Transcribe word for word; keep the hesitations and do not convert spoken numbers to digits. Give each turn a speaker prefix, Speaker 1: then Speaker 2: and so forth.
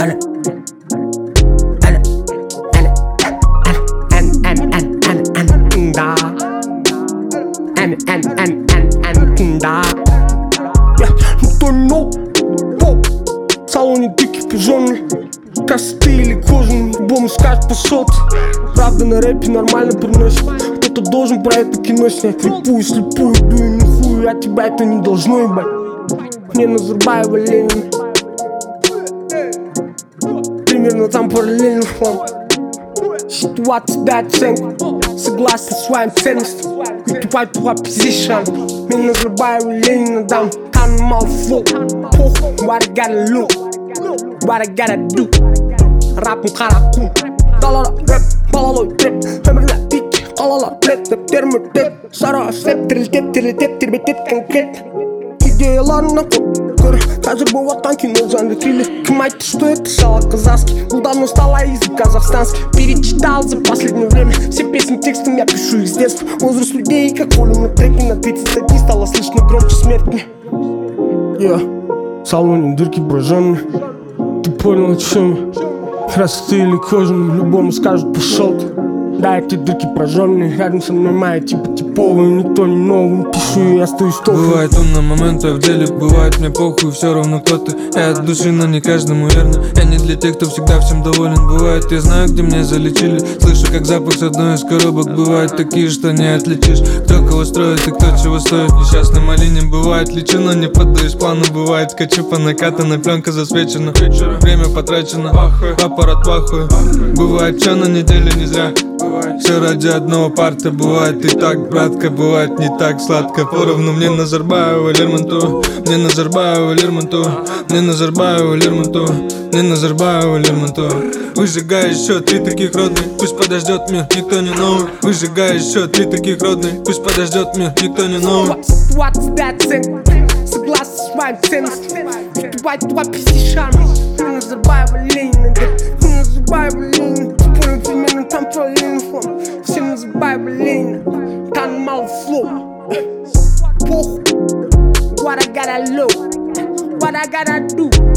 Speaker 1: Ана, ана, ана, ана, ана, ана, ана, ана, да. Ана, ана, ана, ана, ана, да. Никто не нов, в салоне дикий пижонный. Красоты или кожаный, любому скажет пошел ты. Правда на рэпе нормально приносит. Кто-то должен про это кино снять. Репую, слепую, дую, нихуя, а тебя это не должно ебать. Мне Назарбаева, Ленин. Примерно там параллельно фон. Ситуация дай оценку. Согласен с своим ценностям. Ютубай твой позишн. Мне Назарбаева, Ленина дам. Там мало флоу. Похуй, what I gotta look, what I gotta do. Рапым қарақу. Далара рэп, балалой рэп. Өмірлі бит, қалалар блет. Рэптерім өтет. Сара слеп, тірілтеп, тірілтеп, тербетет конкрет. Идеяларына көр. Қазір болватқан кино жанры триллер. Кім айтты, что это шала казахский? Ну давно стала язык казахстанский. Перечитал за последнее время все песни текстом, я пишу их с детства. Возраст людей, как волю на треке. На тридцать один стало слышно громче смерти. Yeah. В салоне дырки прожженные. Ты понял, о чем я? Красоты или кожаный, любому скажут пошел ты. Да, эти дырки прожженные. Рядом со мной моя типа типовая. Никто не новый, пишу и я стою стопой.
Speaker 2: Бывает умно моменты в деле, бывает мне похуй, все равно кто ты. Я от души, но не каждому верно. Я не для тех, кто всегда всем доволен. Бывает, я знаю, где меня залечили. Слышу, как запах с одной из коробок. Бывают такие, что не отличишь. Кто кого строит и кто чего стоит. Несчастной малине бывает лечу, но не поддаюсь плану. Бывает, скачу по накатанной, пленка засвечена. Время потрачено, аппарат вахует. Бывает, все на неделе не зря. Все ради одного парта. Бывает и так, братка, бывает не так сладко. Поровну мне Назарбаева, Лермонтова. Мне Назарбаева, Лермонтова. Мне Назарбаева, Лермонтова. Мне Назарбаева, Лермонтова. Выжигай еще три таких родных, пусть подождет мир, никто не новый. Выжигай еще три таких родных, пусть подождет мир, никто не новый.
Speaker 1: Согласен с своим ценностям. Ютубай твой позишн. Мне Назарбаева, Ленина. Мне Назарбаева, Ленина. Понял, примерно там параллельно фон. Все Назарбаева, Ленина. Там мало флоу. Похуй, what I gotta look, what I gotta do.